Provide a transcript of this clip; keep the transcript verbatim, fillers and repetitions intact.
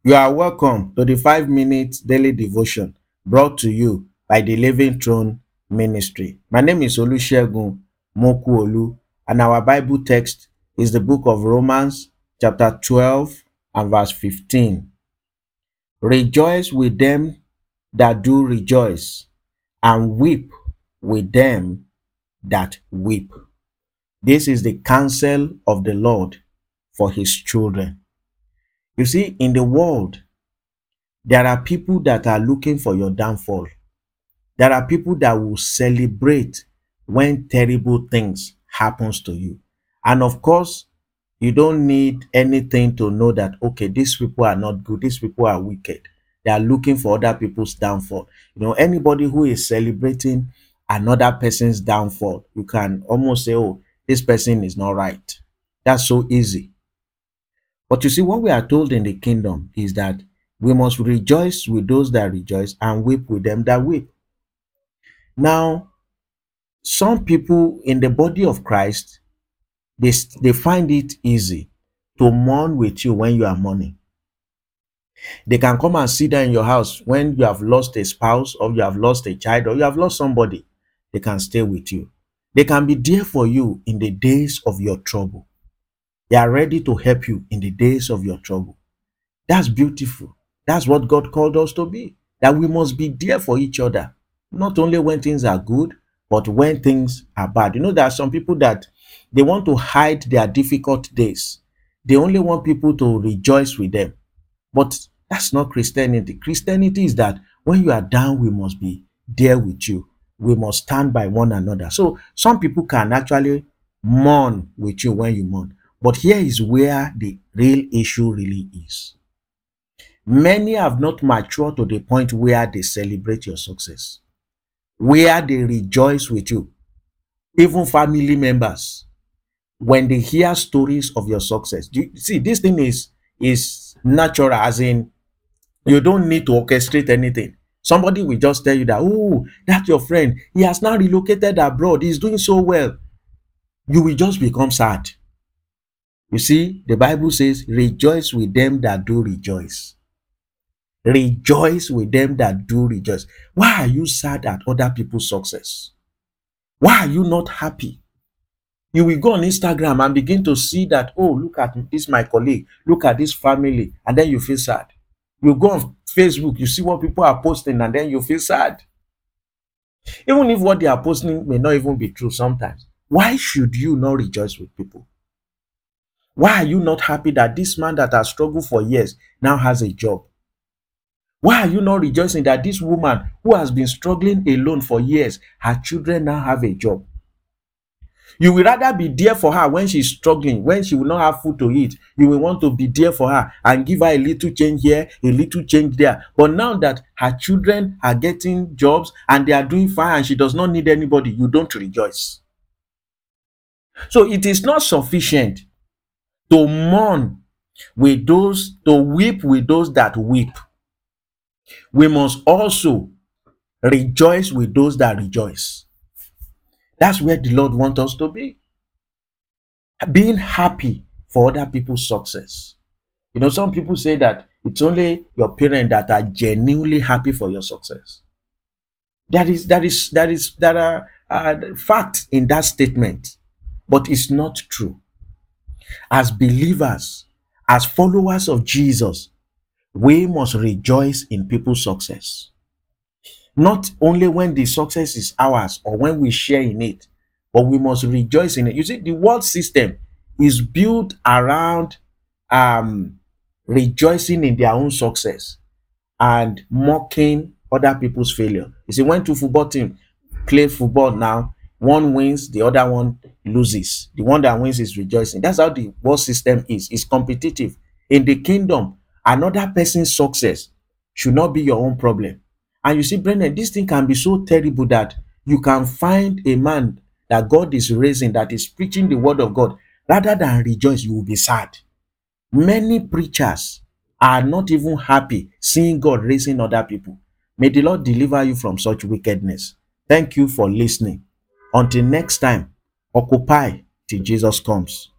You are welcome to the five minute daily devotion brought to you by the Living Throne Ministry. My name is Olusegun Mokuolu, and our Bible text is the book of Romans, chapter twelve, and verse fifteen. Rejoice with them that do rejoice, and weep with them that weep. This is the counsel of the Lord for his children. You see, in the world, there are people that are looking for your downfall. There are people that will celebrate when terrible things happens to you. And of course, you don't need anything to know that, okay, these people are not good. These people are wicked. They are looking for other people's downfall. You know, anybody who is celebrating another person's downfall, you can almost say, oh, this person is not right. That's so easy. But you see, what we are told in the kingdom is that we must rejoice with those that rejoice and weep with them that weep. Now, some people in the body of Christ, they, they find it easy to mourn with you when you are mourning. They can come and sit there in your house when you have lost a spouse, or you have lost a child, or you have lost somebody. They can stay with you. They can be there for you in the days of your trouble. They are ready to help you in the days of your trouble. That's beautiful. That's what God called us to be. That we must be there for each other. Not only when things are good, but when things are bad. You know, there are some people that they want to hide their difficult days. They only want people to rejoice with them. But that's not Christianity. Christianity is that when you are down, we must be there with you. We must stand by one another. So some people can actually mourn with you when you mourn. But here is where the real issue really is. Many have not matured to the point where they celebrate your success, where they rejoice with you. Even family members, when they hear stories of your success, do you see, this thing is, is natural, as in, you don't need to orchestrate anything. Somebody will just tell you that, oh, that's your friend. He has now relocated abroad. He's doing so well. You will just become sad. You see, the Bible says, rejoice with them that do rejoice. Rejoice with them that do rejoice. Why are you sad at other people's success? Why are you not happy? You will go on Instagram and begin to see that, oh, look at this, my colleague. Look at this family. And then you feel sad. You go on Facebook, you see what people are posting, and then you feel sad. Even if what they are posting may not even be true sometimes. Why should you not rejoice with people? Why are you not happy that this man that has struggled for years now has a job? Why are you not rejoicing that this woman who has been struggling alone for years, her children now have a job? You will rather be there for her when she's struggling, when she will not have food to eat. You will want to be there for her and give her a little change here, a little change there. But now that her children are getting jobs and they are doing fine and she does not need anybody, you don't rejoice. So it is not sufficient to mourn with those, to weep with those that weep. We must also rejoice with those that rejoice. That's where the Lord wants us to be. Being happy for other people's success. You know, some people say that it's only your parents that are genuinely happy for your success. That is, that is, that is, there are uh, facts in that statement, but it's not true. As believers, as followers of Jesus, we must rejoice in people's success. Not only when the success is ours or when we share in it, but we must rejoice in it. You see, the world system is built around um, rejoicing in their own success and mocking other people's failure. You see, when two football teams play football now, one wins, the other one loses. The one that wins is rejoicing. That's how the world system is. It's competitive. In the kingdom, another person's success should not be your own problem. And you see, Brennan, this thing can be so terrible that you can find a man that God is raising, that is preaching the word of God. Rather than rejoice, you will be sad. Many preachers are not even happy seeing God raising other people. May the Lord deliver you from such wickedness. Thank you for listening. Until next time, occupy till Jesus comes.